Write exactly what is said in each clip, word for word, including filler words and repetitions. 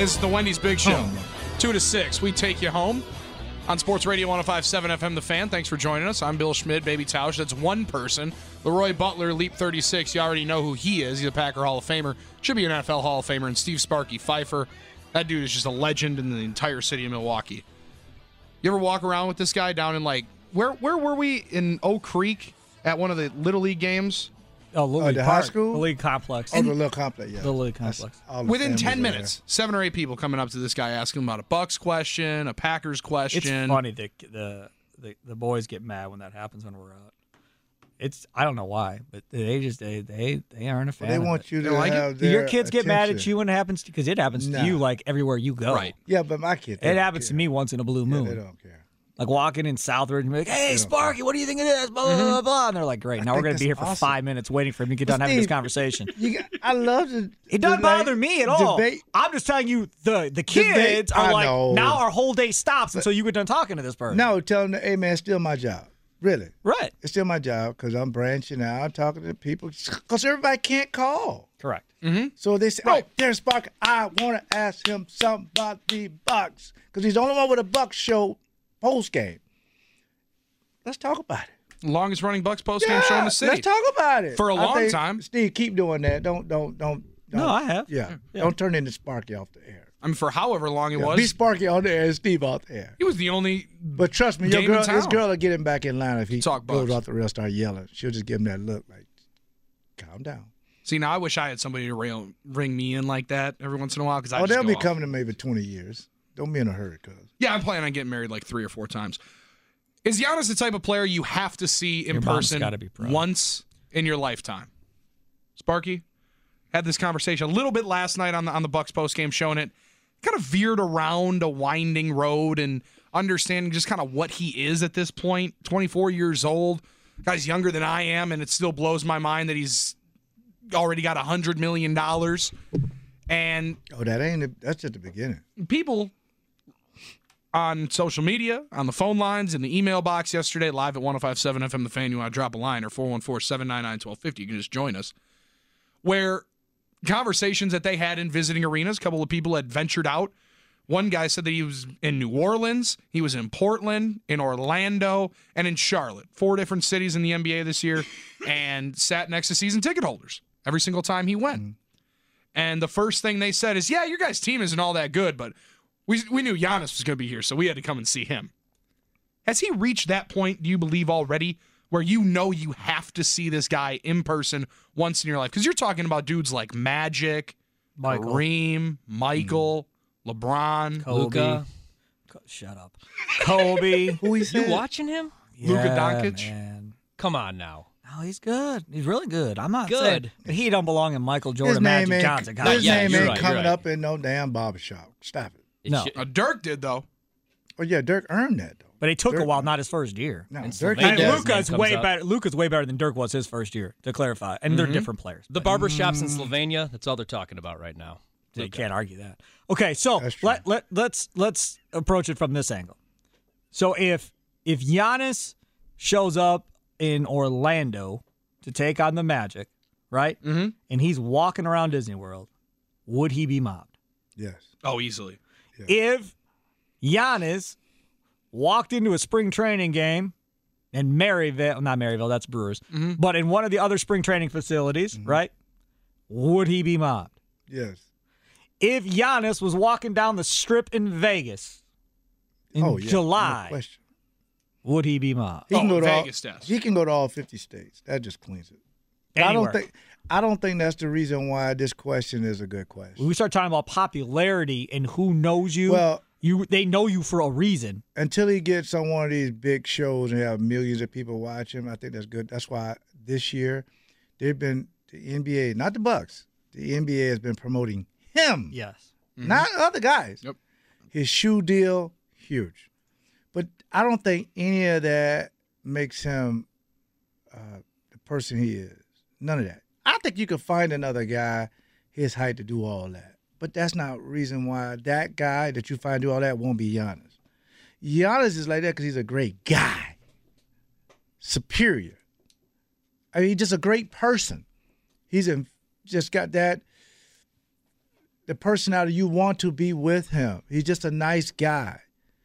is the Wendy's Big Show. two to six, we take you home on Sports Radio one oh five point seven F M The Fan. Thanks for joining us. I'm Bill Schmidt, Baby Tausch. That's one person. Leroy Butler, Leap thirty-six. You already know who he is. He's a Packer Hall of Famer. Should be an N F L Hall of Famer. And Steve Sparky Pfeiffer. That dude is just a legend in the entire city of Milwaukee. You ever walk around with this guy down in, like, where where were we? In Oak Creek at one of the Little League games? Oh, Little Oh, League the Park. high school? The League Complex. Oh, the little complex, yeah. The League Complex. All the Within families ten are minutes, seven or eight people coming up to this guy asking him about a Bucks question, a Packers question. It's funny that the, the the boys get mad when that happens when we're out. It's I don't know why, but they just they they, they aren't a fan. Well, they of want it. you to like it? have their Your kids get mad at attention. you when it happens because it happens Nah. to you like everywhere you go. Right. Yeah, but my kids. they It don't happens to care. me once in a blue Yeah, moon. they don't care. Like walking in Southridge and be like, "Hey, don't Sparky, what do you think of this?" Blah blah blah blah. And they're like, "Great, I now we're think gonna be here that's for awesome. five minutes waiting for him to get But done having this Steve, conversation." You got, I love to. It doesn't to, like, bother me at all. Debate. I'm just telling you, the the Debate, kids are I like, know. now our whole day stops until you get done talking to this person. No, tell them, hey man, it's still my job. Really, Right. it's still my job because I'm branching out, talking to people because everybody can't call. Correct. So they say, Right. "Oh, there's Spark. I want to ask him something about the Bucks because he's the only one with a Bucks show post game." Let's talk about it. Longest running Bucks post game show in the city. Let's talk about it For a I long think- time. Steve, keep doing that. Don't, don't, don't. don't No, I have. Yeah. Yeah. Don't turn into Sparky off the air. I mean, for however long it Yeah, was, Be Sparky on the air and Steve off the air. he was the only. But trust me, your Game in girl, this town. girl will get him back in line if he Talk goes Bucks. off the rail, start yelling. She'll just give him that look like, calm down. See, now I wish I had somebody to rail, ring me in like that every once in a while because I Oh, just they'll go be off. coming in maybe twenty years. Don't be in a hurry, cuz. Yeah, I'm planning on getting married like three or four times. Is Giannis the type of player you have to see in Your mom's person gotta be proud. once in your lifetime? Sparky had this conversation a little bit last night on the on the Bucks post game, showing it kind of veered around a winding road and understanding just kind of what he is at this point. twenty-four years old, guy's younger than I am, and it still blows my mind that he's already got one hundred million dollars. And Oh, that ain't, the, that's just the beginning. people on social media, on the phone lines, in the email box yesterday, live at one oh five point seven F M The Fan, you want to drop a line, or four one four, seven nine nine, one two five zero, you can just join us, where conversations that they had in visiting arenas, a couple of people had ventured out. One guy said that he was in New Orleans, he was in Portland, in Orlando, and in Charlotte. Four different cities in the N B A this year, and sat next to season ticket holders every single time he went. Mm-hmm. And the first thing they said is, yeah, your guys' team isn't all that good, but we we knew Giannis was going to be here, so we had to come and see him. Has he reached that point, do you believe, already, where you know you have to see this guy in person once in your life? Because you're talking about dudes like Magic, Michael. Kareem, Michael, LeBron, Kobe. Luka. Co- Shut up. Kobe. Who he You said? watching him? Luka Yeah, Doncic. Man. Come on now. No, he's good. He's really good. I'm not Good. saying, but he don't belong in Michael His Jordan, name Magic ain't, Johnson. Not his yet, name you're ain't right, you're coming right. up in no damn barbershop. Stop it. It No. should- Uh, Dirk did, though. Oh, yeah, Dirk earned that, though. But it took a Dirk- while, not his first year. No, And Dirk Sylvania And did does. that. Luka's name way comes better. Luka's way better than Dirk was his first year. To clarify, and they're different players. the barber shops in Slovenia, that's all they're talking about right now. You Luka. can't argue that. Okay, so That's true. let let let's let's approach it from this angle. So if if Giannis shows up in Orlando to take on the Magic, right? Mm-hmm. And he's walking around Disney World, would he be mobbed? Yes. Oh, easily. If Giannis walked into a spring training game in Maryville, not Maryville, that's Brewers, Mm-hmm. but in one of the other spring training facilities, right? Would he be mobbed? Yes. If Giannis was walking down the strip in Vegas in oh, yeah. July, No question. would he be mobbed? He can Oh, go to all, Vegas does. He can go to all fifty states. That just cleans it. I Anywhere. don't think. I don't think that's the reason why this question is a good question. When we start talking about popularity and who knows you, Well, you they know you for a reason. until he gets on one of these big shows and have millions of people watch him, I think that's good. That's why this year they've been the N B A, not the Bucks. The N B A has been promoting him, Yes. not other guys. Yep. His shoe deal, huge, but I don't think any of that makes him uh, the person he is. None of that. I think you could find another guy his height to do all that, but that's not reason why that guy that you find do all that won't be Giannis. Giannis is like that because he's a great guy, superior. I mean, he's just a great person. He's in, just got that the personality you want to be with him. He's just a nice guy.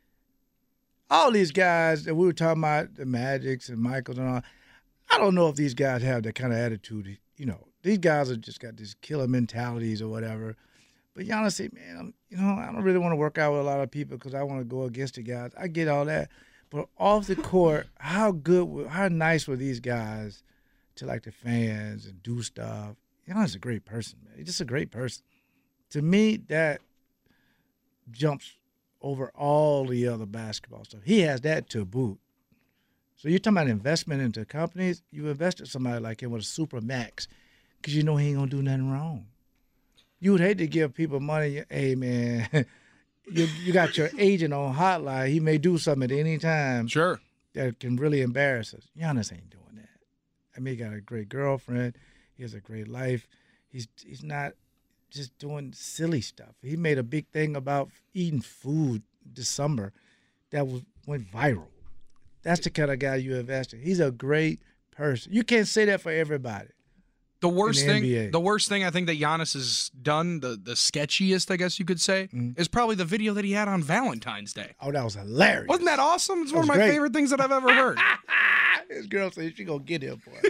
All these guys that we were talking about, the Magics and Michaels and all, I don't know if these guys have that kind of attitude. You know, these guys have just got these killer mentalities or whatever. But Giannis said, man, I'm, you know, I don't really want to work out with a lot of people because I want to go against the guys. I get all that. But off the court, how good, how nice were these guys to like the fans and do stuff? Giannis is a great person, man. He's just a great person. To me, that jumps over all the other basketball stuff. He has that to boot. So you're talking about investment into companies. You invested somebody like him with a super max because you know he ain't gonna do nothing wrong. You would hate to give people money. Hey man, you you got your agent on hotline. He may do something at any time. Sure. That can really embarrass us. Giannis ain't doing that. I mean, he got a great girlfriend. He has a great life. He's he's not just doing silly stuff. He made a big thing about eating food this summer that was went viral. That's the kind of guy you invest in. He's a great person. You can't say that for everybody. The worst in the thing, N B A. the worst thing I think that Giannis has done, the the sketchiest, I guess you could say, Mhm. is probably the video that he had on Valentine's Day. Oh, that was hilarious. Wasn't that awesome? It's That one of was my great. favorite things that I've ever heard. His girl said she gonna get him, boy.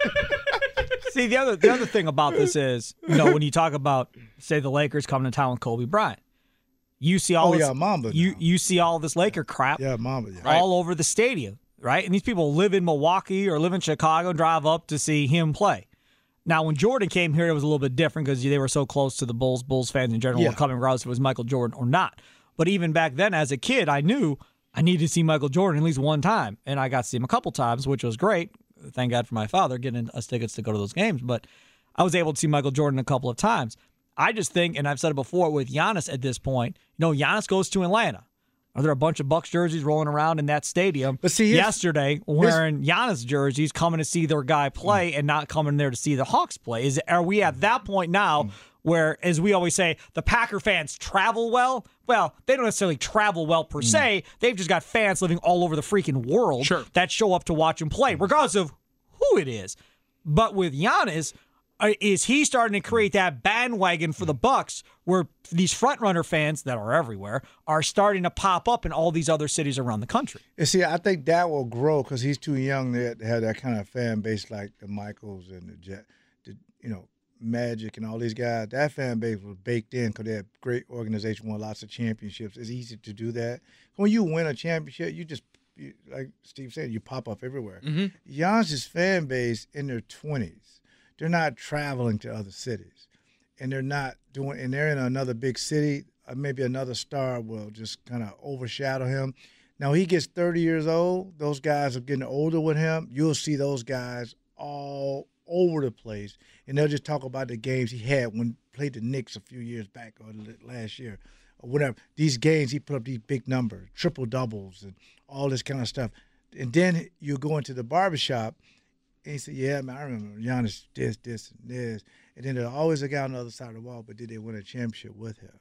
See, the other the other thing about this is, you know, when you talk about, say, the Lakers coming to town with Kobe Bryant, you see all Oh, this, yeah, Mamba you now. you see all this Laker crap Yeah, Mamba. Yeah. Right. all over the stadium, right? And these people live in Milwaukee or live in Chicago and drive up to see him play. Now, when Jordan came here, it was a little bit different because they were so close to the Bulls. Bulls fans in general Yeah. were coming regardless if it was Michael Jordan or not. But even back then, as a kid, I knew I needed to see Michael Jordan at least one time. And I got to see him a couple times, which was great. Thank God for my father getting us tickets to go to those games. But I was able to see Michael Jordan a couple of times. I just think, and I've said it before with Giannis at this point, you know, Giannis goes to Atlanta. Are there a bunch of Bucks jerseys rolling around in that stadium But see, here's- yesterday wearing Giannis jerseys, coming to see their guy play and not coming there to see the Hawks play? Is Are we at that point now where, as we always say, the Packer fans travel well? Well, they don't necessarily travel well per se. They've just got fans living all over the freaking world Sure. that show up to watch him play, regardless of who it is. But with Giannis, uh, is he starting to create that bandwagon for the Bucks where these front-runner fans that are everywhere are starting to pop up in all these other cities around the country? And see, I think that will grow because he's too young to have that kind of fan base like the Michaels and the Jet, the, you know, Magic and all these guys. That fan base was baked in because they had great organization, won lots of championships. It's easy to do that. When you win a championship, you just, you, like Steve said, you pop up everywhere. Mm-hmm. Giannis's fan base in their twenties, they're not traveling to other cities, and they're not doing, and they're in another big city. Uh, maybe another star will just kind of overshadow him. Now he gets thirty years old. Those guys are getting older with him. You'll see those guys all over the place, and they'll just talk about the games he had when he played the Knicks a few years back or last year or whatever. These games he put up these big numbers, triple doubles, and all this kind of stuff. And then you go into the barbershop. And he said, yeah, man, I remember Giannis this, this, and this. And then there's always a guy on the other side of the wall, but did they win a championship with him?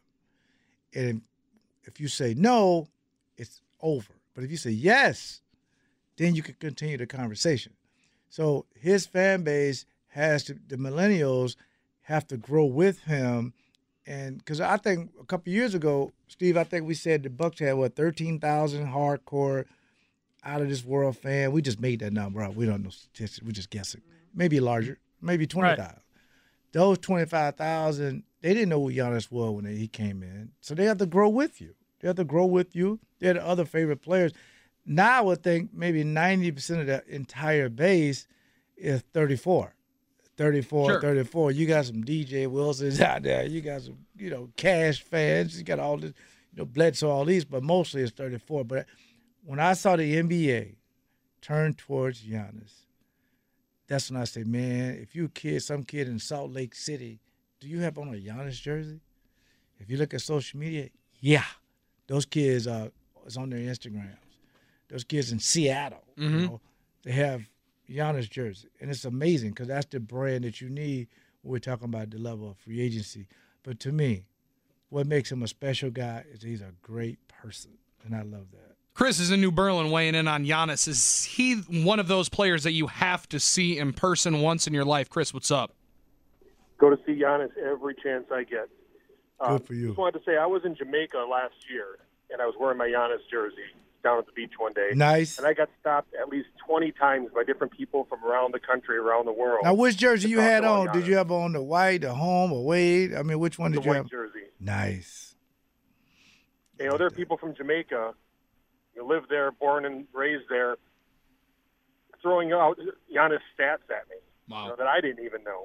And if you say no, it's over. But if you say yes, then you can continue the conversation. So his fan base has to, the millennials have to grow with him. And because I think a couple years ago, Steve, I think we said the Bucks had, what, thirteen thousand hardcore out of this world fan. We just made that number up. We don't know statistics. We're just guessing. Maybe larger, maybe twenty thousand. Right. Those twenty-five thousand, they didn't know who Giannis was when he came in. So they have to grow with you. They have to grow with you. They're the other favorite players. Now I would think maybe ninety percent of the entire base is thirty-four. thirty-four, Sure. thirty-four. You got some D J Wilsons out there. You got some, you know, Cash fans. You got all this, you know, Bledsoe, all these, but mostly it's thirty-four. But when I saw the N B A turn towards Giannis, that's when I say, man, if you a kid, some kid in Salt Lake City, do you have on a Giannis jersey? If you look at social media, yeah, those kids uh, is on their Instagrams. Those kids in Seattle, Mm-hmm. you know, they have Giannis jersey, and it's amazing because that's the brand that you need when we're talking about the level of free agency. But to me, what makes him a special guy is he's a great person, and I love that. Chris is in New Berlin weighing in on Giannis. Is he one of those players that you have to see in person once in your life? Chris, what's up? Go to see Giannis every chance I get. Uh, Good for you. Just wanted to say I was in Jamaica last year, and I was wearing my Giannis jersey down at the beach one day. Nice. And I got stopped at least twenty times by different people from around the country, around the world. Now, which jersey you Talk had about on? Did Giannis. you have on the white, the home, or Wade? I mean, which one The did you white have? jersey. Nice. You know, there are people from Jamaica who live there, born and raised there, throwing out Giannis stats at me Wow. you know, that I didn't even know.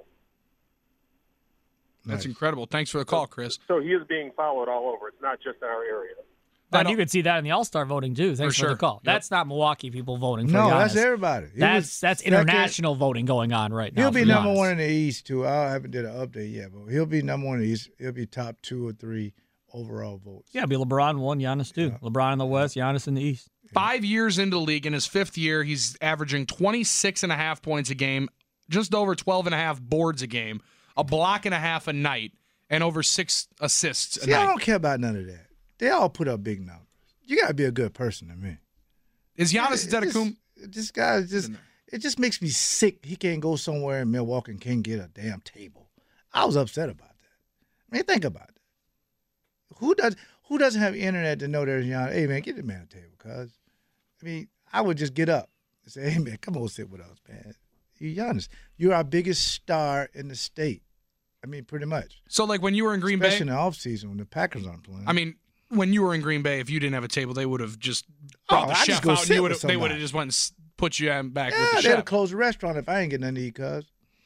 That's Nice. incredible. Thanks for the call, Chris. So he is being followed all over. It's not just in our area. And you could see that in the All Star voting too. Thanks For for, sure. the call. Yep. That's not Milwaukee people voting for No, Giannis. that's everybody. He That's was that's second. international voting going on right now. He'll be for number Giannis. one in the East too. I haven't did an update yet, but he'll be number one in the East. He'll be top two or three overall votes. Yeah, it'll be LeBron one, Giannis two. Yeah. LeBron in the West, Giannis in the East. Five years into the league, in his fifth year, he's averaging twenty-six and a half points a game, just over twelve and a half boards a game, a block and a half a night, and over six assists a See, I night. don't care about none of that. They all put up big numbers. You got to be a good person to me. Is Giannis It- it Antetokounmpo? just- This guy is just, it just makes me sick. He can't go somewhere in Milwaukee and can't get a damn table. I was upset about that. I mean, think about it. Who does who doesn't have internet to know there's Giannis? Hey, man, get the man a table, cuz. I mean, I would just get up and say, hey, man, come on, sit with us, man. You Giannis, you're our biggest star in the state. I mean, pretty much. So, like when you were in Green Especially Bay, in the offseason when the Packers aren't playing. I mean, when you were in Green Bay, if you didn't have a table, they would have just brought Oh, the I just chef go out. And sit you with would they would have somebody. just went and s- put you in back yeah, with the they'd have chef. closed the restaurant if I ain't getting nothing to eat, cuz.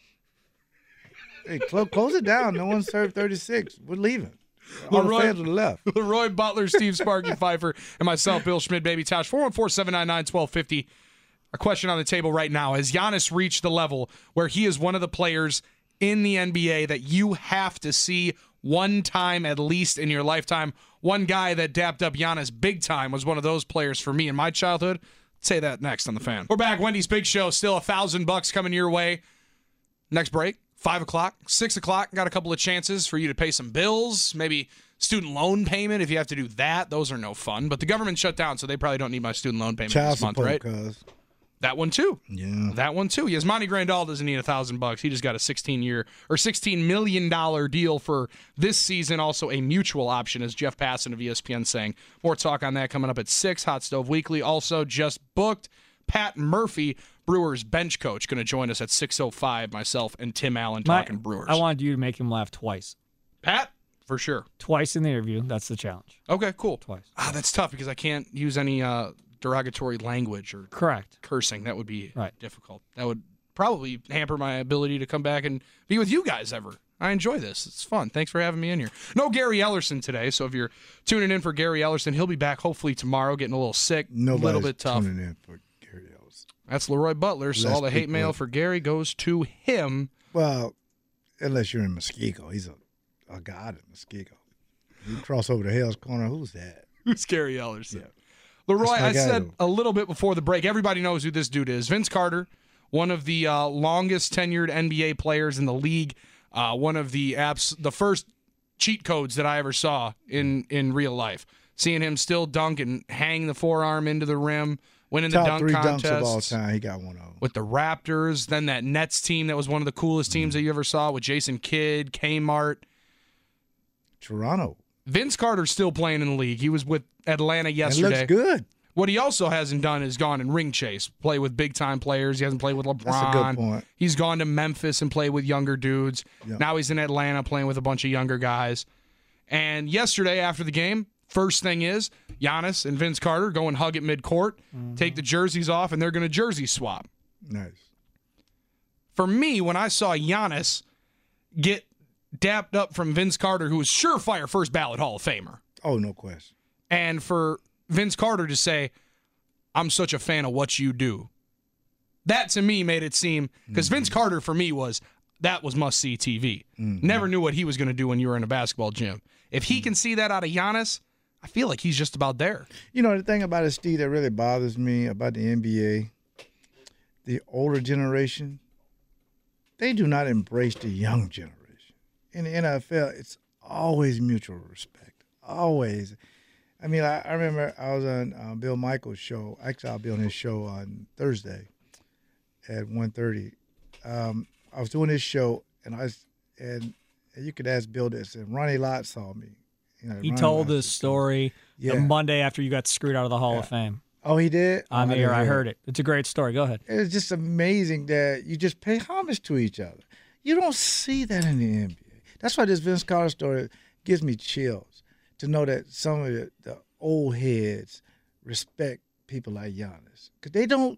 Hey, close, close it down. No one served thirty-six. We're leaving. All Leroy- the fans to the left. Leroy Butler, Steve Sparky Pfeiffer, and myself, Bill Schmidt, Baby Tosh. four one four, seven nine nine, one two five zero. A question on the table right now. Has Giannis reached the level where he is one of the players in the N B A that you have to see one time at least in your lifetime? One guy that dapped up Giannis big time was one of those players for me in my childhood. Say that next on the Fan. We're back. Wendy's Big Show. Still a thousand bucks coming your way. Next break, five o'clock, six o'clock. Got a couple of chances for you to pay some bills, maybe student loan payment if you have to do that. Those are no fun. But the government shut down, so they probably don't need my student loan payment Child this month, support, right? cuz. That one too. Yeah. That one too. Yasmani Grandal doesn't need a thousand bucks. He just got a sixteen year or sixteen million dollar deal for this season. Also a mutual option, as Jeff Passan of E S P N saying. More talk on that coming up at six. Hot Stove Weekly also just booked. Pat Murphy, Brewers bench coach, going to join us at six oh five. Myself and Tim Allen My- talking Brewers. I wanted you to make him laugh twice. Pat for sure. Twice in the interview. That's the challenge. Okay, cool. Twice. Ah, that's tough because I can't use any uh, derogatory language or Correct. cursing. That would be Right. difficult. That would probably hamper my ability to come back and be with you guys ever. I enjoy this. It's fun. Thanks for having me in here. No Gary Ellerson today, so if you're tuning in for Gary Ellerson, he'll be back hopefully tomorrow, getting a little sick, a Nobody's little bit tough. tuning in for Gary Ellis. That's Leroy Butler, so Less all the hate people- mail for Gary goes to him. Well, unless you're in Muskego. He's a, a god in Muskego. You cross over to Hell's Corner, who's that? Who's Gary Ellerson? Yeah. Leroy, That's my I guy, said though. a little bit before the break, everybody knows who this dude is. Vince Carter, one of the uh, longest tenured N B A players in the league, uh, one of the apps, the first cheat codes that I ever saw in, in real life. Seeing him still dunk and hang the forearm into the rim, winning the Top dunk three contest dunks of all time. He got one of them. with the Raptors. Then that Nets team that was one of the coolest teams that you ever saw with Jason Kidd, Kmart. Toronto. Vince Carter's still playing in the league. He was with Atlanta It yesterday. looks good. What he also hasn't done is gone and ring chase, play with big time players. He hasn't played with LeBron. That's a good point. He's gone to Memphis and played with younger dudes. Yeah. Now he's in Atlanta playing with a bunch of younger guys. And yesterday after the game, first thing is Giannis and Vince Carter go and hug at midcourt, Mm-hmm. take the jerseys off, and they're going to jersey swap. Nice. For me, when I saw Giannis get dapped up from Vince Carter, who was surefire first ballot Hall of Famer, Oh, no question. and for Vince Carter to say, I'm such a fan of what you do. That to me made it seem, because Vince Carter for me was, that was must see T V. Never knew what he was going to do when you were in a basketball gym. If he can see that out of Giannis, I feel like he's just about there. You know, the thing about it, Steve, that really bothers me about the N B A, the older generation, they do not embrace the young generation. In the N F L, it's always mutual respect. Always. I mean, I, I remember I was on uh, Bill Michaels' show. Actually, I'll be on his show on Thursday at one thirty. Um, I was doing his show, and I was, and And you could ask Bill this, and Ronnie Lott saw me. You know, He Ronnie told Lott this just- story Yeah. the Monday after you got screwed out of the Hall of Fame. Oh, he did? On the I air, didn't I hear heard it. It's a great story. Go ahead. It's just amazing that you just pay homage to each other. You don't see that in the N B A. That's why this Vince Carter story gives me chills to know that some of the, the old heads respect people like Giannis, because they don't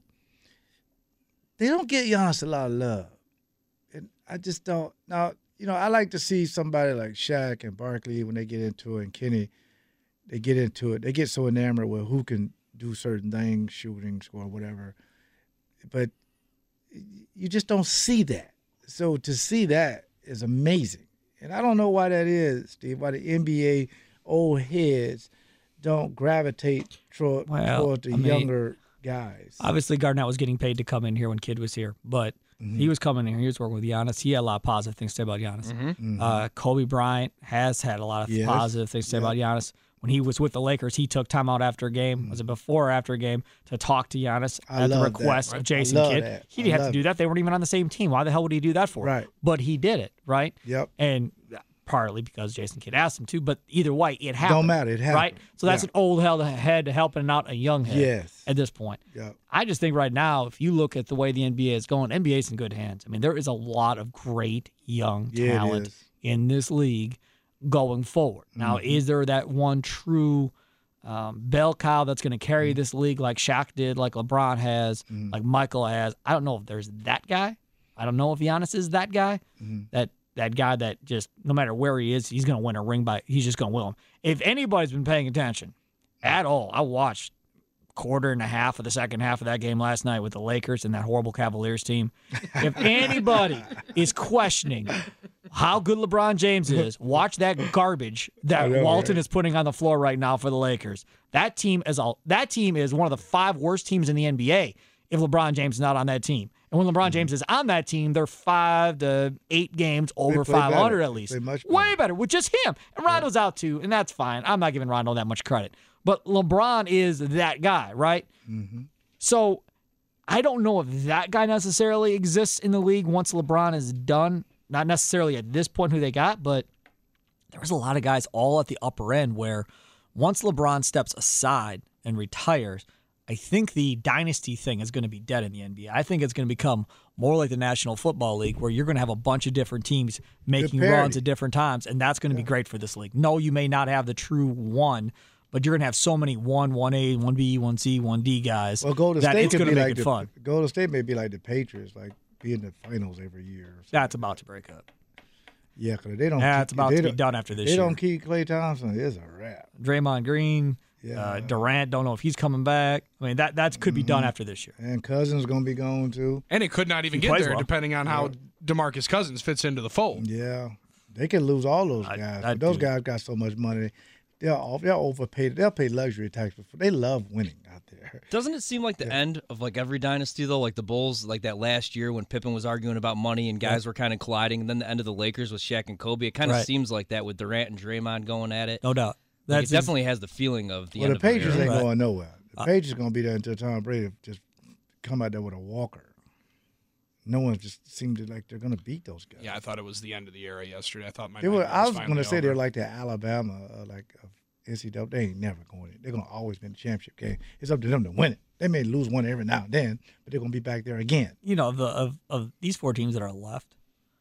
they don't get Giannis a lot of love, and I just don't. Now, you know, I like to see somebody like Shaq and Barkley when they get into it, and Kenny, they get into it. They get so enamored with who can do certain things, shooting, score, whatever, but you just don't see that. So to see that is amazing. And I don't know why that is, Steve, why the N B A old heads don't gravitate toward, Well, toward the I mean, younger guys. Obviously, Garnett was getting paid to come in here when Kid was here, but Mm-hmm. he was coming in here. He was working with Giannis. He had a lot of positive things to say about Giannis. Mm-hmm. Uh, Kobe Bryant has had a lot of Yes. positive things to say Yeah. about Giannis. When he was with the Lakers, he took time out after a game, was it before or after a game, to talk to Giannis I at the love request that. of I Jason love Kidd. that. He I didn't have to love do that. They weren't even on the same team. Why the hell would he do that for? Right. But he did it, right? Yep. And partly because Jason Kidd asked him to, but either way, it happened. Don't matter. It happened. Right? So that's Yeah. an old held head helping out a young head Yes. at this point. Yep. I just think right now, if you look at the way the N B A is going, N B A is in good hands. I mean, there is a lot of great young Yeah, it talent is. in this league going forward. Now, Mm-hmm. is there that one true um, bell cow that's going to carry Mm-hmm. this league like Shaq did, like LeBron has, like Michael has? I don't know if there's that guy. I don't know if Giannis is that guy. Mm-hmm. That that guy that just no matter where he is, he's going to win a ring by. He's just going to win them. If anybody's been paying attention at all, I watched quarter and a half of the second half of that game last night with the Lakers and that horrible Cavaliers team. If anybody is questioning how good LeBron James is, watch that garbage that know, Walton right? is putting on the floor right now for the Lakers. That team is all that team is one of the five worst teams in the N B A if LeBron James is not on that team. And when LeBron James is on that team, they're five to eight games over play five hundred better. at They least. play much Way better. better with just him. And Rondo's out too, and that's fine. I'm not giving Rondo that much credit. But LeBron is that guy, right? Mm-hmm. So I don't know if that guy necessarily exists in the league once LeBron is done. Not necessarily at this point who they got, but there was a lot of guys all at the upper end where once LeBron steps aside and retires, I think the dynasty thing is going to be dead in the N B A. I think it's going to become more like the National Football League where you're going to have a bunch of different teams making parity. runs at different times, and that's going to be great for this league. No, you may not have the true one, but you're going to have so many one, one A, one B, one C, one D guys Well, Golden that State it's could going be to make like it the fun. Golden State may be like the Patriots, like be in the finals every year. Or something. That's about to break up. Yeah, because they don't. That's keep, about they to be don't- done after this They year. don't keep Klay Thompson. It's a wrap. Draymond Green, Yeah. uh, Durant, don't know if he's coming back. I mean, that that could be Mm-hmm. done after this year. And Cousins gonna be gone too. And it could not even He get plays there well. depending on how DeMarcus Cousins fits into the fold. Yeah, they could lose all those I- guys. I but those do. guys got so much money. They'll all- they'll overpay. They'll pay luxury tax. Before. They love winning out there. Doesn't it seem like the end of like every dynasty though? Like the Bulls, like that last year when Pippen was arguing about money and guys were kind of colliding, and then the end of the Lakers with Shaq and Kobe. It kind of Right. seems like that with Durant and Draymond going at it. No doubt. Like, That's it definitely has the feeling of the Well, end the of an Patriots era. ain't Right. going nowhere. The Uh, Patriots gonna be there until Tom Brady just come out there with a walker. No one just seemed to like they're gonna beat those guys. Yeah, I thought it was the end of the era yesterday. I thought my They were. nightmare I was finally gonna say over. they're like the Alabama, uh, like of N C double A. They ain't never going. They're gonna always win the championship game. It's up to them to win it. They may lose one every now and then, but they're gonna be back there again. you know, the of, of these four teams that are left,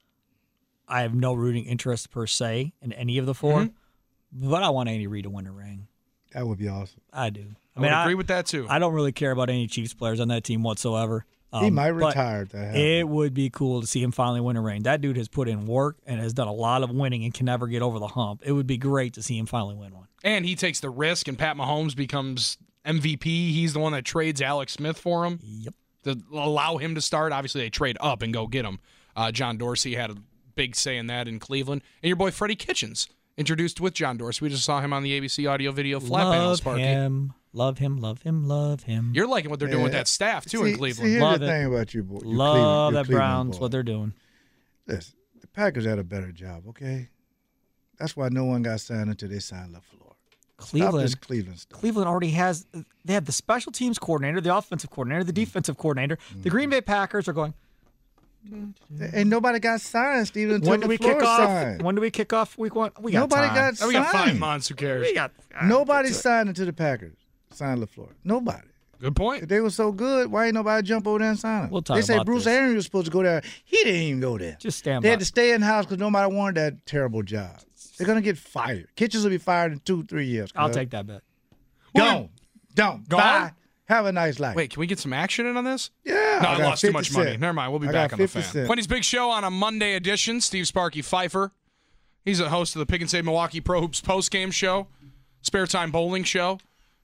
I have no rooting interest per se in any of the 4 Mm-hmm. but I want Andy Reid to win a ring. That would be awesome. I do. I I mean, would I, agree with that too. I don't really care about any Chiefs players on that team whatsoever. Um, he might but retire. If that happens. It would be cool to see him finally win a ring. That dude has put in work and has done a lot of winning and can never get over the hump. It would be great to see him finally win one. And he takes the risk, and Pat Mahomes becomes M V P. He's the one that trades Alex Smith for him Yep. to allow him to start. Obviously, they trade up and go get him. Uh, John Dorsey had a big say in that in Cleveland. And your boy Freddie Kitchens, introduced with John Dorsey. We just saw him on the A B C audio video flat panel, Love Sparky. him. Love him. Love him. Love him. You're liking what they're doing with Yeah. that staff, too, see, in Cleveland. See, here's Love the it. thing about you, boy. you Love Cleveland- you that Cleveland Browns, boy. what they're doing. Listen, the Packers had a better job. Okay, that's why no one got signed until they signed LaFleur. Stop Cleveland. this Cleveland stuff. Cleveland already has. They have the special teams coordinator, the offensive coordinator, the defensive coordinator. The Green Bay Packers are going. Ain't nobody got signed, Steve, until When do we LaFleur kick off? signed. When do we kick off week one? We got Nobody time. got Oh, we got five signed. months. Who cares? We got uh, Nobody get to it. signed until the Packers signed LaFleur. Nobody. Good point. If they were so good, why ain't nobody jump over there and sign him? We'll talk they say about Bruce this. Arians was supposed to go there. He didn't even go there. Just stand They by. had to stay in the house because nobody wanted that terrible job. They're gonna get fired. Kitchens will be fired in two, three years. I'll cuz. take that bet. Gone. Don't. Gone? Bye. Have a nice life. Wait, can we get some action in on this? Yeah. No, I I got lost too much fifty money. cent. Never mind. We'll be I back got on the fifty fan. cent. Quinny's Big Show on a Monday edition. Steve Sparky Pfeiffer. He's a host of the Pick and Save Milwaukee Pro Hoops postgame show, Spare Time Bowling show.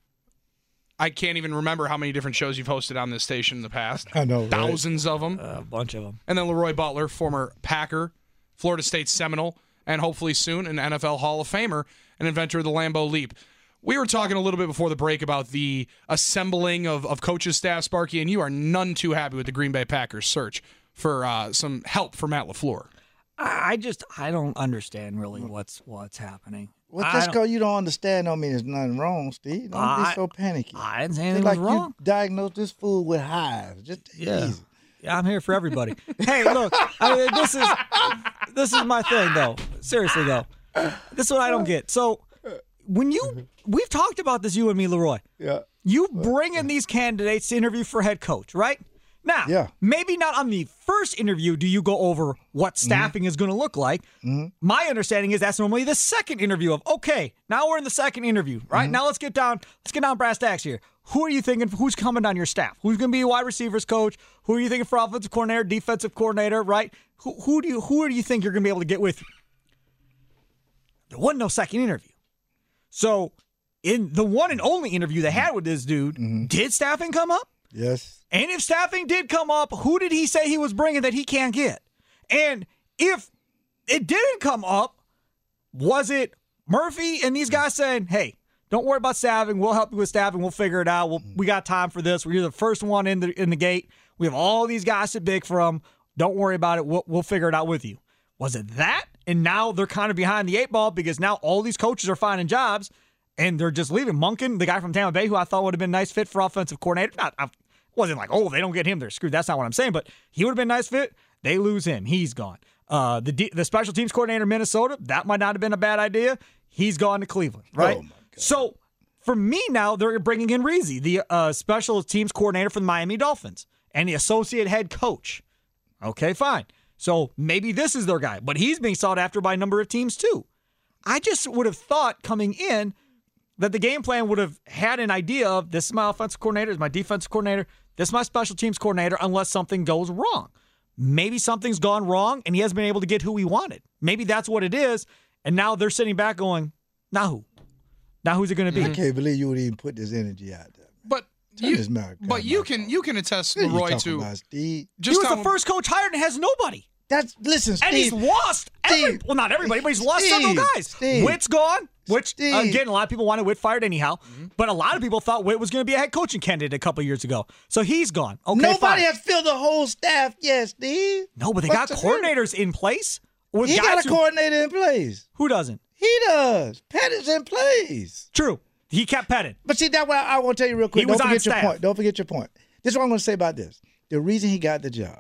I can't even remember how many different shows you've hosted on this station in the past. I know, right? Thousands of them. A bunch of them. And then Leroy Butler, former Packer, Florida State Seminole, and hopefully soon an N F L Hall of Famer, and inventor of the Lambeau Leap. We were talking a little bit before the break about the assembling of, of coaches' staff, Sparky, and you are none too happy with the Green Bay Packers search for uh, some help for Matt LaFleur. I I just I don't understand really what's what's happening. Well, I just don't- because you don't understand don't mean there's nothing wrong, Steve. Don't I- be so panicky. I didn't say Just anything like was wrong. you diagnosed this fool with hives. Just take it Yeah. easy. Yeah, I'm here for everybody. Hey, look, I mean, this is this is my thing, though. Seriously, though, this is what I don't get. So, when you we've talked about this, you and me, Leroy. Yeah. You bring in these candidates to interview for head coach, right? Now, Yeah. maybe not on the first interview do you go over what staffing is going to look like. My understanding is that's normally the second interview of, okay, now we're in the second interview, right? Now let's get down, let's get down brass tacks here. Who are you thinking, who's coming on your staff? Who's going to be a wide receivers coach? Who are you thinking for offensive coordinator, defensive coordinator, right? Who, who do you who do you think you're going to be able to get with you? There wasn't no second interview. So, in the one and only interview they had with this dude, did staffing come up? Yes. And if staffing did come up, who did he say he was bringing that he can't get? And if it didn't come up, was it Murphy and these guys saying, hey, don't worry about staffing. We'll help you with staffing. We'll figure it out. We'll, we got time for this. We're the first one in the in the gate. We have all these guys to big from. Don't worry about it. We'll, we'll figure it out with you. Was it that? And now they're kind of behind the eight ball because now all these coaches are finding jobs and they're just leaving. Monken, the guy from Tampa Bay, who I thought would have been a nice fit for offensive coordinator. Not, I wasn't like, oh, they don't get him, they're screwed. That's not what I'm saying. But he would have been a nice fit. They lose him. He's gone. Uh, the D, the special teams coordinator in Minnesota, that might not have been a bad idea. He's gone to Cleveland, right? Oh, my God. So for me now, they're bringing in Reezy, the uh, special teams coordinator for the Miami Dolphins, and the associate head coach. Okay, fine. So maybe this is their guy, but he's being sought after by a number of teams too. I just would have thought coming in that the game plan would have had an idea of this is my offensive coordinator, this is my defensive coordinator, this is my special teams coordinator, unless something goes wrong. Maybe something's gone wrong and he hasn't been able to get who he wanted. Maybe that's what it is. And now they're sitting back going, now who? Now who's it going to be? I can't believe you would even put this energy out there. But Turn you, this mouth- but God, you my can God. you can attest, What are you Leroy, talking to about, Steve? just he was how- the first coach hired and has nobody. That's listen, Steve. And he's lost every, Steve. well, not everybody, but he's lost Steve. several guys. Steve. Witt's gone, which, Steve. again, a lot of people wanted Witt fired anyhow. But a lot of people thought Witt was going to be a head coaching candidate a couple years ago. So he's gone. Okay, Nobody fine. has filled the whole staff yet, Steve. No, but they What's got the matter? coordinators in place. With He guys got a who, coordinator in place. who doesn't? He does. Pettit's in place. True. He kept petting. But see, that's what I, I want to tell you real quick. He was Don't on forget your staff. point. Don't forget your point. This is what I'm going to say about this. The reason he got the job,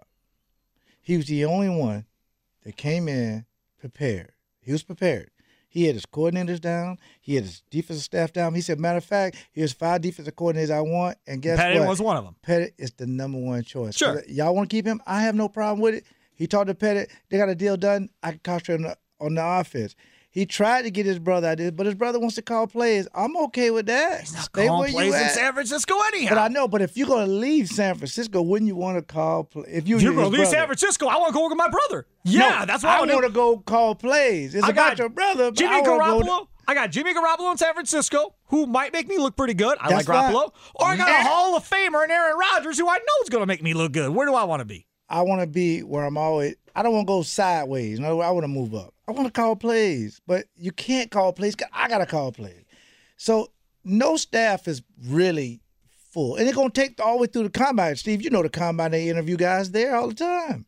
he was the only one that came in prepared. He was prepared. He had his coordinators down. He had his defensive staff down. He said, matter of fact, here's five defensive coordinators I want. And guess Pettit what? was one of them. Pettit is the number one choice. Sure. Y'all want to keep him? I have no problem with it. He talked to Pettit. They got a deal done. I can concentrate on the, on the offense. He tried to get his brother out there, but his brother wants to call plays. I'm okay with that. He's not Stay calling where you plays in at. San Francisco anyhow. But I know, but if you're going to leave San Francisco, wouldn't you want to call play? If you If you're going going to leave San Francisco, I want to go work with my brother. Yeah, no, that's what I I want want to to go call plays. It's I about got your brother. But Jimmy I wanna go Garoppolo. I got Jimmy Garoppolo in San Francisco, who might make me look pretty good. I That's like right. Garoppolo. Or I got Yeah. a Hall of Famer in Aaron Rodgers, who I know is going to make me look good. Where do I want to be? I want to be where I'm always. I don't want to go sideways. No, I want to move up. I want to call plays, but you can't call plays. 'Cause I gotta call plays. So no staff is really full, and they're gonna take all the way through the combine. Steve, you know the combine. They interview guys there all the time.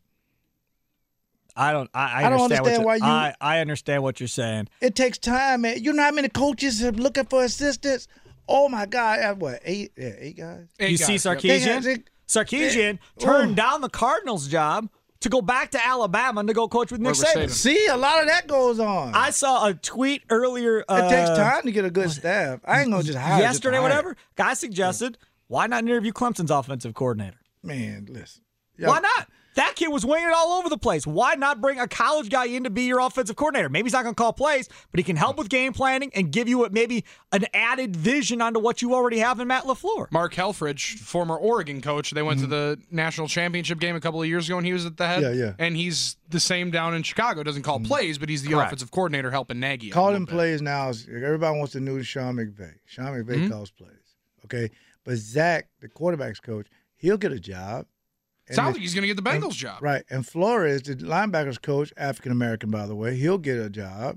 I don't. I, I, I don't understand, understand what you, why you- I, I understand what you're saying. It takes time, man. You know how many coaches are looking for assistants? Oh my God, I have what eight? Yeah, eight guys. Eight you guys, see yep. Sarkeesian? They- they- Sarkeesian they- turned oh. down the Cardinals job to go back to Alabama and to go coach with Nick Or with Saban. Saban. See, a lot of that goes on. I saw a tweet earlier. Uh, it takes time to get a good staff. I ain't gonna just hire just to yesterday, hire. whatever. Guy suggested, why not interview Clemson's offensive coordinator? Man, listen. Why not? That kid was winging it all over the place. Why not bring a college guy in to be your offensive coordinator? Maybe he's not going to call plays, but he can help with game planning and give you a, maybe an added vision onto what you already have in Matt LaFleur. Mark Helfrich, former Oregon coach, they went Mm-hmm. to the national championship game a couple of years ago, and he was at the head. Yeah, yeah. And he's the same down in Chicago. Doesn't call plays, but he's the Correct. offensive coordinator helping Nagy. out a Calling little bit. plays now is everybody wants the new Sean McVay. Sean McVay Mm-hmm. calls plays. Okay. But Zach, the quarterback's coach, he'll get a job. And Sounds if- like he's going to get the Bengals job. Right. And Flores, the linebackers coach, African American, by the way, he'll get a job.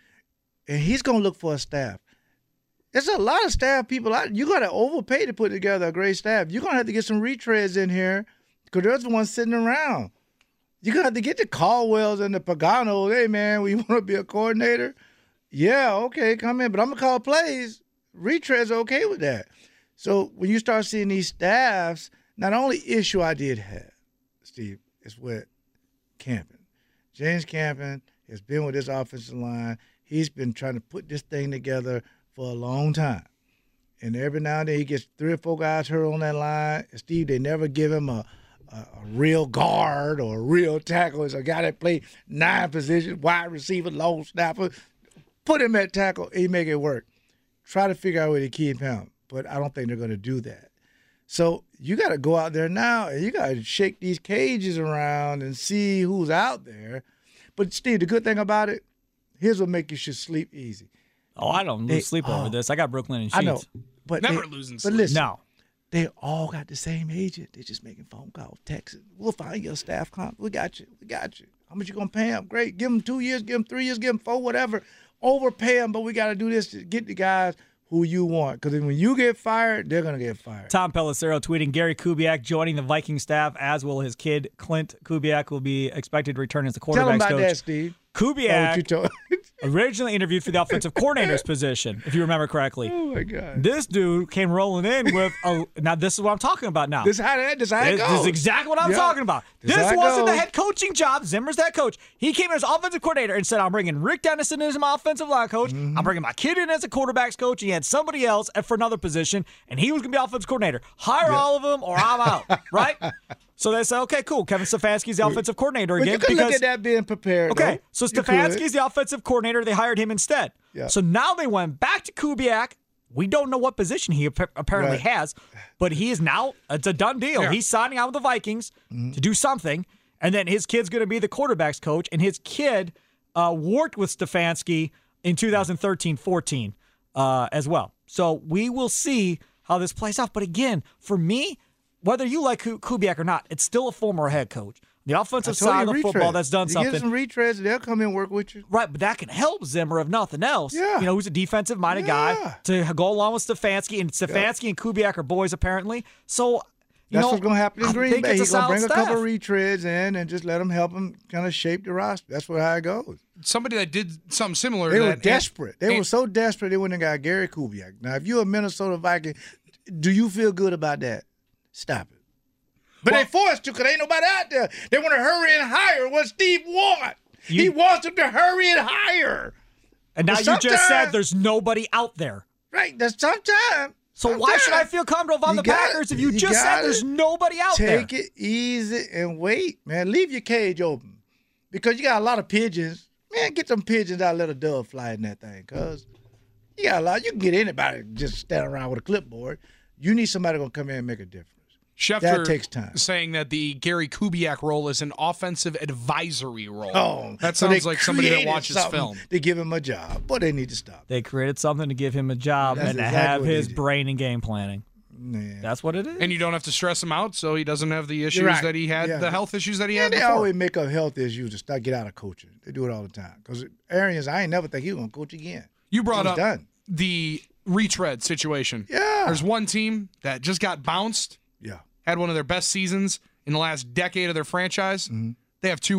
And he's going to look for a staff. There's a lot of staff people out. You got to overpay to put together a great staff. You're going to have to get some retreads in here because there's the ones sitting around. You're going to have to get the Caldwells and the Paganos. Hey, man, we want to be a coordinator? Yeah, okay, come in. But I'm going to call plays. Retreads are okay with that. So when you start seeing these staffs, not only issue I did have, Steve, is with Campen. James Campen has been with this offensive line. He's been trying to put this thing together for a long time. And every now and then he gets three or four guys hurt on that line. And Steve, they never give him a, a, a real guard or a real tackle. It's a guy that played nine positions, wide receiver, long snapper. Put him at tackle, he make it work. Try to figure out a way to keep him. But I don't think they're going to do that. So you got to go out there now and you got to shake these cages around and see who's out there. But, Steve, the good thing about it, here's what make you should sleep easy. Oh, I don't lose They- sleep over oh. this. I got Brooklyn and Sheets. I know. But Never they, losing But sleep. listen, No. they all got the same agent. They're just making phone calls, texting. We'll find your staff comp. We got you. We got you. How much you going to pay them? Great. Give them two years, give them three years, give them four, whatever. Overpay them, but we got to do this to get the guys who you want. Because when you get fired, they're going to get fired. Tom Pelissero tweeting Gary Kubiak joining the Viking staff, as will his kid Clint Kubiak, will be expected to return as the Tell them quarterback's about coach. that, Steve. Oh, what you Kubiak told- originally interviewed for the offensive coordinator's position, if you remember correctly. oh, my God. This dude came rolling in with a. Now this is what I'm talking about. Now This is how that, this how it This, goes. this is exactly what I'm Yeah. talking about. This This, how it wasn't the goes. head coaching job. Zimmer's that coach. He came in as offensive coordinator and said, I'm bringing Rick Dennison as my offensive line coach. Mm-hmm. I'm bringing my kid in as a quarterback's coach. He had somebody else for another position, and he was going to be offensive coordinator. Hire all of them or I'm out, right? So they said, okay, cool. Kevin Stefanski's the offensive coordinator But again. you can because, look at that being prepared. Okay, though. so You could. Stefanski's the offensive coordinator. They hired him instead. Yeah. So now they went back to Kubiak. We don't know what position he ap- apparently Right. has, but he is now, it's a done deal. Yeah. He's signing on with the Vikings to do something, and then his kid's going to be the quarterback's coach, and his kid uh, worked with Stefanski in two thousand thirteen fourteen uh, as well. So we will see how this plays out. But again, for me, whether you like Ku- Kubiak or not, it's still a former head coach. The I offensive told side you of the football retreads. that's done you something. Get some retreads, they'll come in and work with you. Right, but that can help Zimmer if nothing else. Yeah. You know, who's a defensive minded Yeah. guy to go along with Stefanski, and Stefanski and Kubiak are boys apparently. So, you That's know, what's going to happen in I Green think Bay. it's He's going to solid bring a couple staff. retreads in and just let them help him kind of shape the roster. That's what how it goes. Somebody that did something similar They to were that. desperate. They and- were so desperate they went and got Gary Kubiak. Now, if you're a Minnesota Viking, do you feel good about that? Stop it. But Well- they forced to because ain't nobody out there. They want to hurry and hire what Steve wants. he You- wants them to hurry and hire. And now But you just said sometimes- there's nobody out there. Right? That's sometimes. So why should I sometimes feel comfortable if I'm you the gotta- Packers if you, you just said gotta there's nobody out there? Take it easy and wait, man. Leave your cage open because you got a lot of pigeons. Man, get some pigeons out, let a dove fly in that thing, cuz you got a lot. You can get anybody just stand around with a clipboard. You need somebody gonna come in and make a difference. Schefter That takes time. saying that the Gary Kubiak role is an offensive advisory role. Oh, that so sounds they like somebody that created watches something film. to give him a job, but they need to stop. They created something to give him a job That's and to exactly have what they his did. brain and game planning. Man. That's what it is. And you don't have to stress him out, so he doesn't have the issues right. that he had, Yeah. the health issues that he Yeah, had they before. always make up health issues to start get out of coaching. They do it all the time. Because Arians, I ain't never think he was gonna coach again. You brought He's up done. the retread situation. Yeah. There's one team that just got bounced, Yeah. had one of their best seasons in the last decade of their franchise. They have two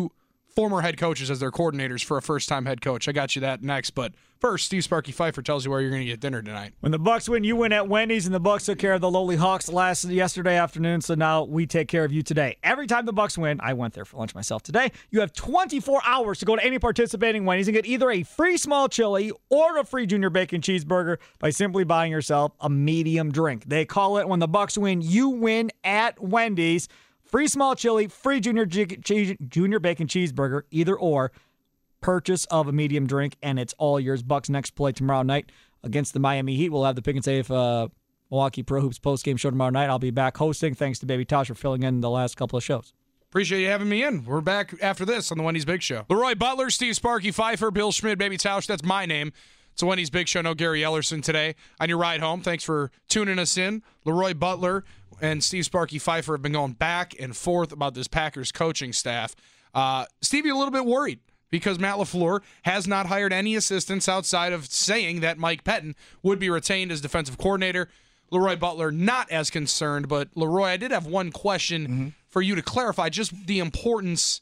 former head coaches as their coordinators for a first-time head coach. I got you that next, but first, Steve Sparky Pfeiffer tells you where you're going to get dinner tonight. When the Bucks win, you win at Wendy's, and the Bucks took care of the lowly Hawks last yesterday afternoon, so now we take care of you today. Every time the Bucks win, I went there for lunch myself today, you have twenty-four hours to go to any participating Wendy's and get either a free small chili or a free junior bacon cheeseburger by simply buying yourself a medium drink. They call it when the Bucks win, you win at Wendy's. Free small chili, free junior che- junior bacon cheeseburger, either or. Purchase of a medium drink, and it's all yours. Bucks next play tomorrow night against the Miami Heat. We'll have the Pick and Save uh, Milwaukee Pro Hoops postgame show tomorrow night. I'll be back hosting. Thanks to Baby Tosh for filling in the last couple of shows. Appreciate you having me in. We're back after this on the Wendy's Big Show. Leroy Butler, Steve Sparky Pfeiffer, Bill Schmidt, Baby Tausch. That's my name. It's a Wendy's Big Show. No Gary Ellerson today. On your ride home, thanks for tuning us in. Leroy Butler and Steve Sparky Pfeiffer have been going back and forth about this Packers coaching staff. Uh, Stevie, a little bit worried because Matt LaFleur has not hired any assistants outside of saying that Mike Pettin would be retained as defensive coordinator. Leroy Butler not as concerned, but Leroy, I did have one question mm-hmm. for you to clarify just the importance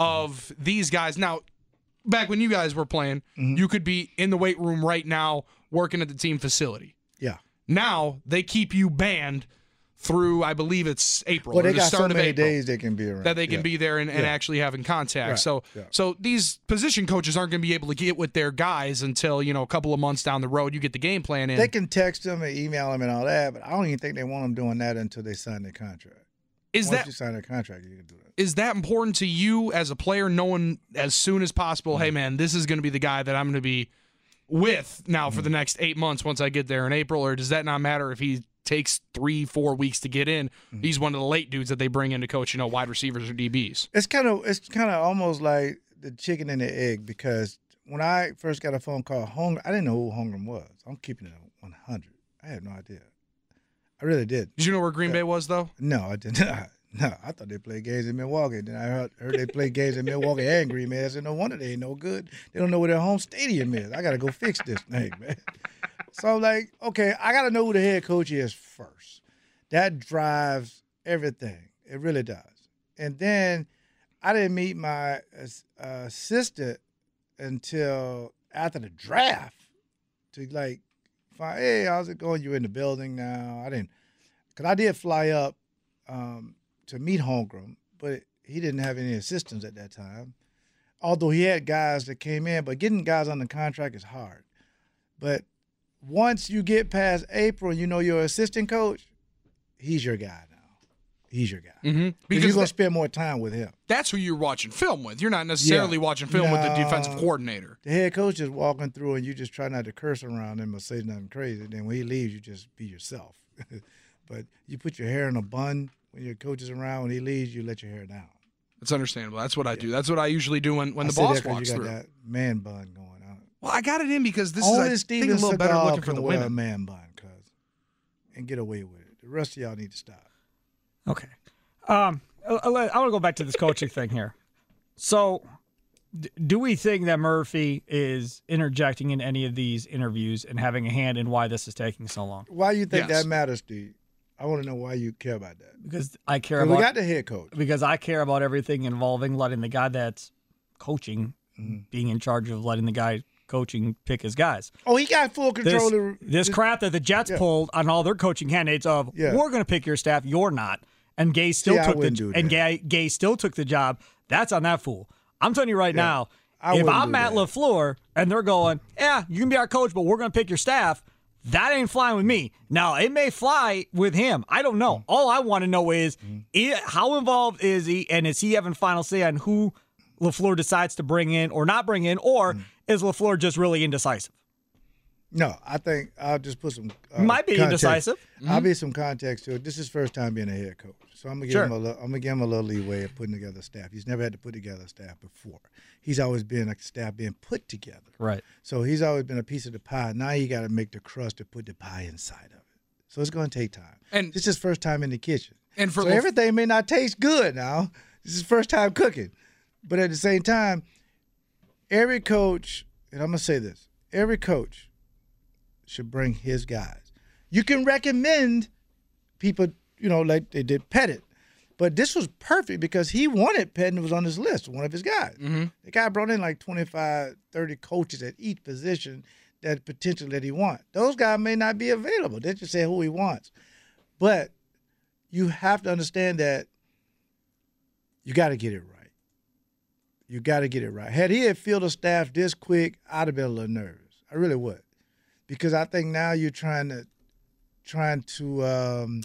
of these guys. Now, back when you guys were playing, mm-hmm. you could be in the weight room right now working at the team facility. Yeah. Now they keep you banned through, I believe it's April. Well, they or the got start so of many April, days they can be around. that they can yeah. be there and, and yeah. actually having contact. Right. So, yeah. so these position coaches aren't going to be able to get with their guys until, you know, a couple of months down the road. You get the game plan in. They can text them and email them and all that, but I don't even think they want them doing that until they sign their contract. Is Once that you sign their contract, you can do that. Is that important to you as a player, knowing as soon as possible, mm-hmm. hey, man, this is going to be the guy that I'm going to be with now mm-hmm. for the next eight months once I get there in April, or does that not matter if he takes three, four weeks to get in? Mm-hmm. He's one of the late dudes that they bring in to coach, you know, wide receivers or D Bs. It's kind of it's kind of almost like the chicken and the egg, because when I first got a phone call, Holmgren, I didn't know who Holmgren was. I'm keeping it at one hundred. I had no idea. I really did. Did you know where Green Bay was, though? No, I did not. No, I thought they played games in Milwaukee. Then I heard, heard they played games in Milwaukee and Green Bay. I said, no wonder they ain't no good. They don't know where their home stadium is. I got to go fix this thing, man. So I'm like, okay, I got to know who the head coach is first. That drives everything. It really does. And then I didn't meet my uh, assistant until after the draft to, like, find, hey, how's it going? You in the building now? I didn't, because I did fly up um, to meet Holmgren, but he didn't have any assistants at that time. Although he had guys that came in, but getting guys on the contract is hard. But once you get past April and you know your assistant coach, he's your guy now. He's your guy. Mm-hmm. Because you're going to spend more time with him. That's who you're watching film with. You're not necessarily yeah. watching film no, with the defensive coordinator. The head coach is walking through and you just try not to curse around him or say nothing crazy. Then when he leaves, you just be yourself. But you put your hair in a bun when your coach is around. When he leaves, you let your hair down. That's understandable. That's what I do. That's what I usually do when, when I the boss that walks you got through. That man bun going on. Well, I got it in because this Only is I Steven think a little better Seagal looking for can the wear women. a man bun, cuz, and get away with it. The rest of y'all need to stop. Okay. Um, I, I want to go back to this coaching thing here. So, d- do we think that Murphy is interjecting in any of these interviews and having a hand in why this is taking so long? Why you think Yes. that matters, Steve? I want to know why you care about that. Because I care We about got the head coach. because I care about everything involving letting the guy that's coaching, Mm-hmm. being in charge of letting the guy coaching pick his guys. Oh, he got full control. This, of this crap that the Jets yeah. pulled on all their coaching candidates of Yeah. we're going to pick your staff, you're not, and Gay still See, I took the wouldn't do and that. Gay, Gay still took the job. That's on that fool. I'm telling you right Yeah. now, I if wouldn't I'm do Matt that. LaFleur and they're going, yeah, you can be our coach, but we're going to pick your staff. That ain't flying with me. Now, it may fly with him. I don't know. All I want to know is Mm-hmm. i- how involved is he, and is he having final say on who LaFleur decides to bring in or not bring in, or Mm-hmm. is LaFleur just really indecisive? No, I think I'll just put some. Uh, Might be context. indecisive. I'll be some context to it. This is his first time being a head coach, so I'm gonna give Sure. him a little, I'm gonna give him a little leeway of putting together a staff. He's never had to put together a staff before. He's always been a staff being put together. Right. So he's always been a piece of the pie. Now you got to make the crust to put the pie inside of it. So it's going to take time. And- this is his first time in the kitchen. And for so Laf- everything may not taste good now. This is his first time cooking. But at the same time, every coach, and I'm going to say this, every coach should bring his guys. You can recommend people, you know, like they did Pettit. But this was perfect because he wanted Pettin was on his list, one of his guys. Mm-hmm. The guy brought in like twenty-five, thirty coaches at each position that potential that he wants. Those guys may not be available. They just say who he wants. But you have to understand that you got to get it right. You got to get it right. Had he had filled a staff this quick, I'd have been a little nervous. I really would. Because I think now you're trying to trying to um,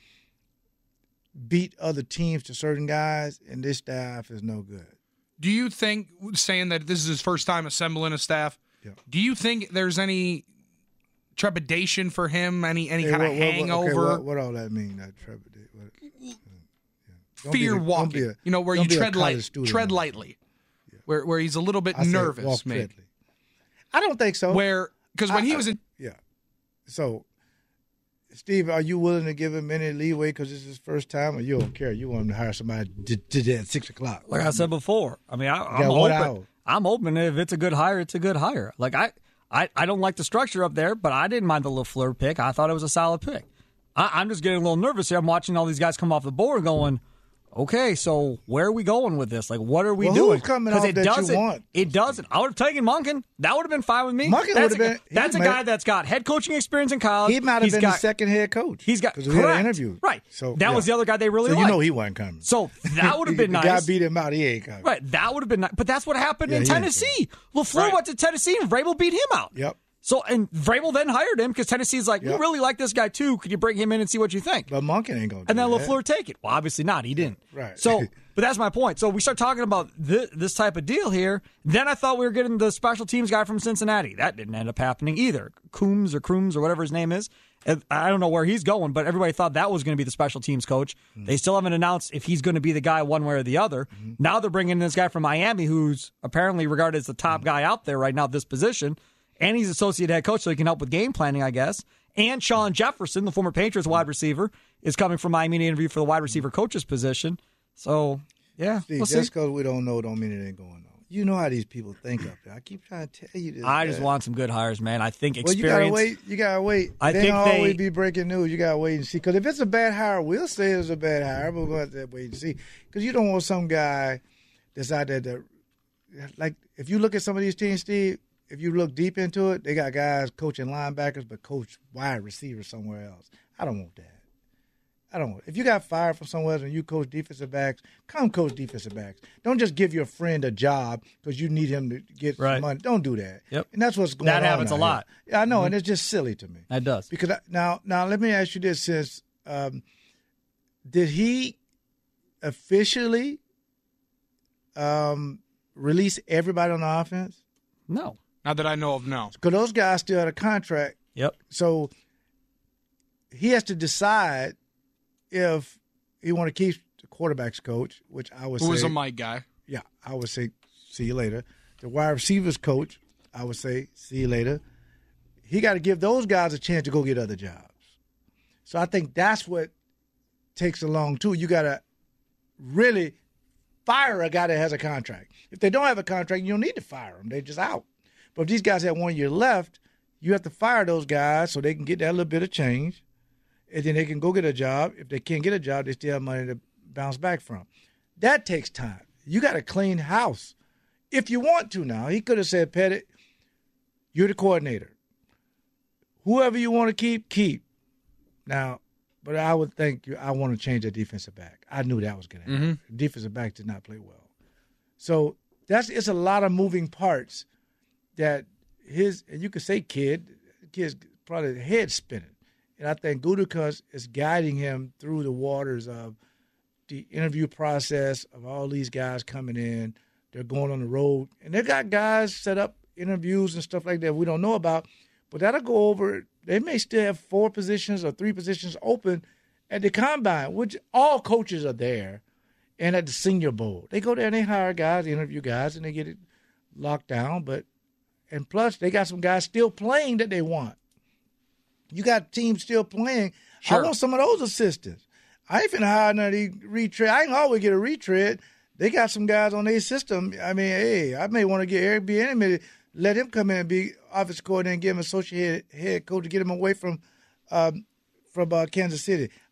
beat other teams to certain guys, and this staff is no good. Do you think, saying that this is his first time assembling a staff, Yeah. do you think there's any trepidation for him, any any Hey, kind what- of what- what- hangover, Okay, what, what all that mean? That trepidation. What, yeah. Don't be fear a- don't walking? be a- you know, where don't you be a tread college light, student tread on it. lightly, where where he's a little bit I said nervous, walk maybe. treadly. I don't think so. Where because when I- he I- was in, Yeah. So, Steve, are you willing to give him any leeway because this is his first time, or you don't care? You want him to hire somebody to, to, to at six o'clock? Like I said before, I mean, I, I'm got one open. hour. I'm open. If it's a good hire, it's a good hire. Like I, I, I don't like the structure up there, but I didn't mind the LaFleur pick. I thought it was a solid pick. I, I'm just getting a little nervous here. I'm watching all these guys come off the board, going, okay, so where are we going with this? Like, what are we Well, who's doing? coming 'Cause off it that you doesn't. want? It doesn't. I would have taken Monken. That would have been fine with me. Monken that's would have a, been- he That's a might- guy that's got head coaching experience in college. He might have He's been got, the second head coach. He's got because we had correct. an interview. Right. So that yeah. was the other guy they really So you liked. know he wasn't coming. So that would have been the nice. guy beat him out. He ain't coming. Right, that would have been nice. But that's what happened Yeah, in he ain't Tennessee. LaFleur Right. went to Tennessee and Vrabel beat him out. Yep. So, and Vrabel then hired him because Tennessee's like, Yep. we really like this guy too. Could you bring him in and see what you think? But Monken ain't gonna. And do then that. LaFleur take it. Well, obviously not. He didn't. Right. So, but that's my point. So we start talking about this, this type of deal here. Then I thought we were getting the special teams guy from Cincinnati. That didn't end up happening either. Coombs or Crooms or whatever his name is. And I don't know where he's going, but everybody thought that was going to be the special teams coach. Mm-hmm. They still haven't announced if he's going to be the guy one way or the other. Mm-hmm. Now they're bringing in this guy from Miami who's apparently regarded as the top mm-hmm. guy out there right now at this position. And he's associate head coach, so he can help with game planning, I guess. And Sean Jefferson, the former Patriots wide receiver, is coming from Miami to interview for the wide receiver coach's position. So, yeah, Steve, we'll just see. because we don't know don't mean it ain't going on. You know how these people think up there. I keep trying to tell you this. I just man. want some good hires, man. I think Well, experience. you gotta wait. You gotta wait. I they think don't they- always be breaking news. You gotta wait and see. Because if it's a bad hire, we'll say it's a bad hire. But we're gonna have to wait and see. Because you don't want some guy that's out there that, like, if you look at some of these teams, Steve. If you look deep into it, they got guys coaching linebackers, but coach wide receivers somewhere else. I don't want that. I don't want. If you got fired from somewhere else and you coach defensive backs, come coach defensive backs. Don't just give your friend a job because you need him to get Right. some money. Don't do that. Yep. And that's what's going That on. happens out a lot. here. Yeah, I know, Mhm. and it's just silly to me. That does. Because I, now, now let me ask you this: since um, did he officially um, release everybody on the offense? No. not that I know of, no. Because those guys still had a contract. Yep. So he has to decide if he want to keep the quarterback's coach, which I would Who say was a Mike guy. Yeah, I would say see you later. The wide receivers coach, I would say see you later. He got to give those guys a chance to go get other jobs. So I think that's what takes along too. You got to really fire a guy that has a contract. If they don't have a contract, you don't need to fire them. They're just out. But if these guys have one year left, you have to fire those guys so they can get that little bit of change, and then they can go get a job. If they can't get a job, they still have money to bounce back from. That takes time. You got to clean house if you want to now. He could have said, Pettit, you're the coordinator. Whoever you want to keep, keep. Now, but I would think you, I want to change that defensive back. I knew that was going to happen. Mm-hmm. The defensive back did not play well. So that's it's a lot of moving parts that his, and you could say kid, kid's probably head spinning. And I think Gutekunst is guiding him through the waters of the interview process of all these guys coming in. They're going on the road. And they got guys set up interviews and stuff like that we don't know about. But that'll go over. They may still have four positions or three positions open at the combine, which all coaches are there. And at the Senior Bowl. They go there and they hire guys, interview guys, and they get it locked down. But and plus, they got some guys still playing that they want. You got teams still playing. Sure. I want some of those assistants. I ain't finna hire none of these retread. I ain't always get a retread. They got some guys on their system. I mean, hey, I may want to get Eric Bieniemy, let him come in and be offensive coordinator and give him associate head, head coach to get him away from um, from uh, Kansas City.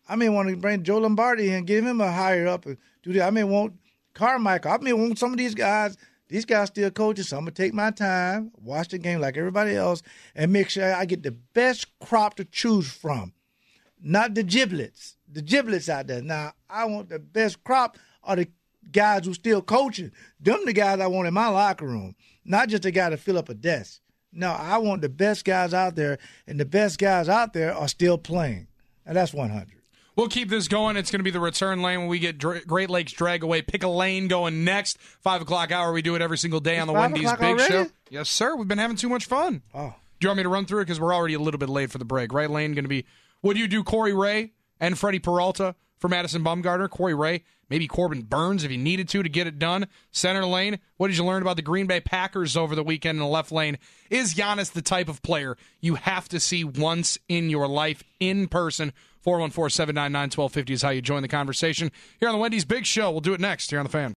I may want to bring Joe Lombardi and give him a higher up and do that. I may want Carmichael. I may want some of these guys. These guys still coaching, so I'm going to take my time, watch the game like everybody else, and make sure I get the best crop to choose from. Not the giblets. The giblets out there. Now, I want the best crop are the guys who still coaching. Them the guys I want in my locker room, not just the guy to fill up a desk. No, I want the best guys out there, and the best guys out there are still playing. And that's one hundred. We'll keep this going. It's going to be the return lane when we get Dra- Great Lakes Drag Away. Pick a lane going next. Five o'clock hour. We do it every single day It's on the five Wendy's o'clock Big already? Show. Yes, sir. We've been having too much fun. Oh. Do you want me to run through it? Because we're already a little bit late for the break. Right lane going to be, would you do Corey Ray and Freddie Peralta for Madison Bumgarner? Corey Ray, maybe Corbin Burns if you needed to to get it done. Center lane, what did you learn about the Green Bay Packers over the weekend in the left lane? Is Giannis the type of player you have to see once in your life in person? four one four, seven nine nine, one two five zero is how you join the conversation here on the Wendy's Big Show. We'll do it next here on The Fan.